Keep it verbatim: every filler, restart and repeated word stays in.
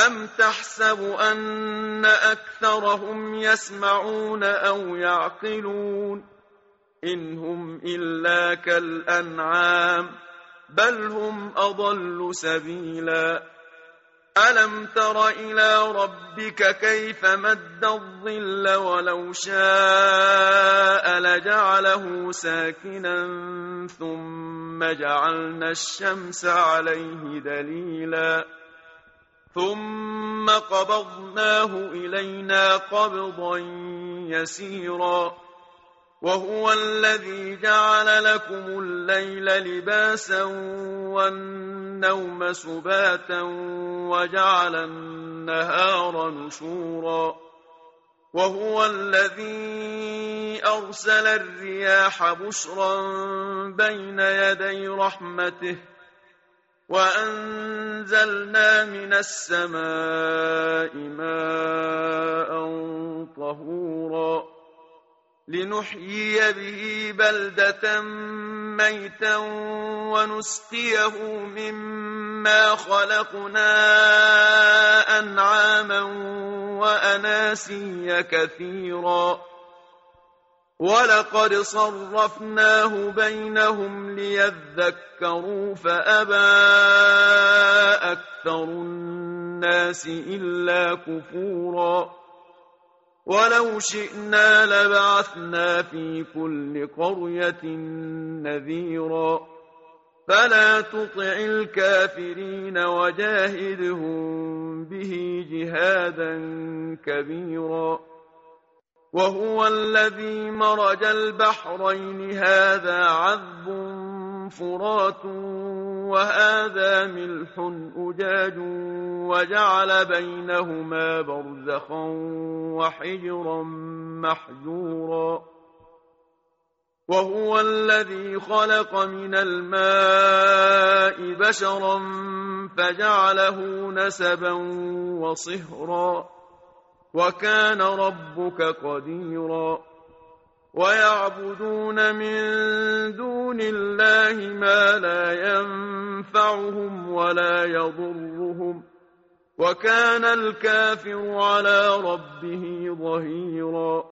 أَمْ تَحْسَبُ أَنَّ أَكْثَرَهُمْ يَسْمَعُونَ أَوْ يَعْقِلُونَ إِنْ هُمْ إِلَّا كَالْأَنْعَامِ بَلْ هُمْ أَضَلُّ سَبِيلًا أَلَمْ تَرَ إِلَى رَبِّكَ كَيْفَ مَدَّ الظِّلَّ وَلَوْ شَاءَ لَجَعَلَهُ سَاكِنًا ثُمَّ جَعَلْنَا الشَّمْسَ عَلَيْهِ دَلِيلًا ثُمَّ قَبَضْنَاهُ إِلَيْنَا قَبْضًا يَسِيرًا وَهُوَ الَّذِي جَعَلَ لَكُمُ اللَّيْلَ لِبَاسًا وَالنَّوْمَ سُبَاتًا وَجَعَلَ النَّهَارَ نُشُورًا وَهُوَ الَّذِي أَرْسَلَ الرِّيَاحَ بُشْرًا بَيْنَ يَدَيْ رَحْمَتِهِ وَأَنزَلْنَا مِنَ السَّمَاءِ مَاءً طَهُورًا لِنُحْيِيَ بِهِ بَلْدَةً مَّيْتًا وَنُسْقِيَهُ مِمَّا خَلَقْنَا أَنْعَامًا وَأَنَاسِيَّ كَثِيرًا وَلَقَدْ صَرَّفْنَاهُ بَيْنَهُمْ لِيَذَّكَّرُوا فَأَبَىٰ أَكْثَرُ النَّاسِ إِلَّا كُفُورًا وَلَوْ شِئْنَا لَبَعَثْنَا فِي كُلِّ قَرْيَةٍ نَذِيرًا فَلَا تُطِعِ الْكَافِرِينَ وَجَاهِدْهُم بِهِ جِهَادًا كَبِيرًا وَهُوَ الَّذِي مَرَجَ الْبَحْرَيْنِ هَٰذَا عَذْبٌ فُرَاتٌ وَهَٰذَا مِلْحٌ أُجَاجٌ وَجَعَلَ بَيْنَهُمَا بَرْزَخًا وَحِجْرًا مَّحْجُورًا وَهُوَ الَّذِي خَلَقَ مِنَ الْمَاءِ بَشَرًا فَجَعَلَهُ نَسَبًا وَصِهْرًا وَكَانَ رَبُّكَ قَدِيرًا وَيَعْبُدُونَ مِن دُونِ اللَّهِ مَا لَا يَنفَعُهُمْ وَلَا يَضُرُّهُمْ وَكَانَ الْكَافِرُ عَلَىٰ رَبِّهِ ظَهِيرًا